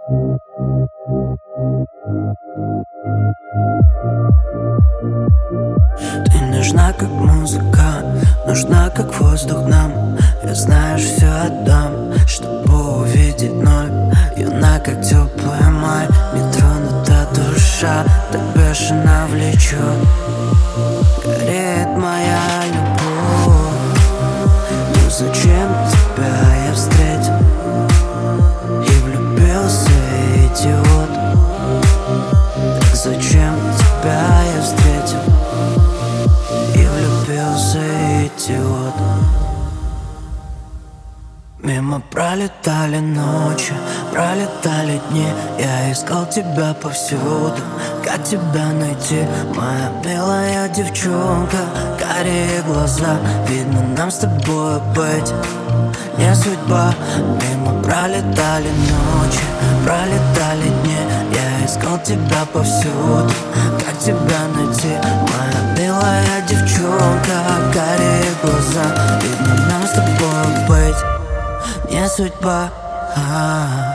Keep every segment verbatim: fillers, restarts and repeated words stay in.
Ты нужна как музыка, нужна как воздух нам. Я, знаешь, все отдам, чтобы увидеть вновь. Юна, как теплый май, нетронута душа, так бешено влечет. Горит моя любовь, ну зачем тебя я встретил и влюбился, идиот? Так зачем тебя я встретил и влюбился, идиот? Мимо пролетали ночи, пролетали дни. Я искал тебя повсюду, как тебя найти? Моя милая девчонка, карие глаза. Видно, нам с тобой быть не судьба. Мимо пролетали ночи, пролетали дни. Я искал тебя повсюду, как тебя найти? Моя милая девчонка, карие глаза. Видно, нам с тобой быть не судьба. А-а-а.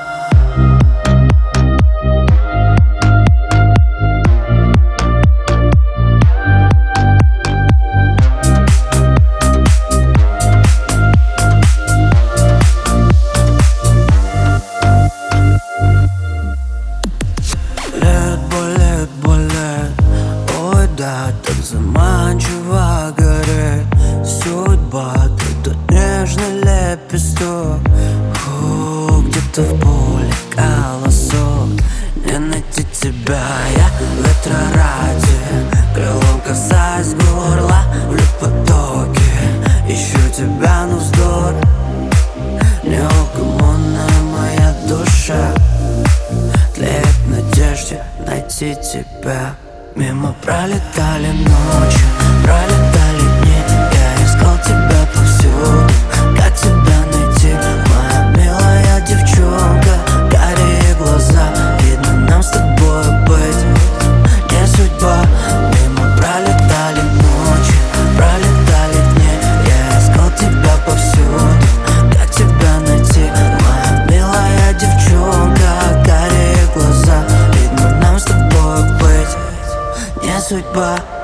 Лет, болит, болит, ой, да, так заманчиво горит судьба. Ты тут нежный лепесток, Ху, где-то в поле колосок. Не найти тебя я ветра ради, крылом касаясь горла, в потоке. Ищу тебя, но вздор, неугомонная моя душа тлеет в надежде найти тебя. Мимо пролетали ночи, пролетали дни. Я искал тебя повсюду, как тебя найти? Моя милая девчонка, карие глаза. Видно, нам с тобой быть не судьба. Мимо пролетали ночи, пролетали дни. Я искал тебя повсюду, как тебя найти? Моя милая девчонка, карие глаза. Видно, нам с тобой быть не судьба.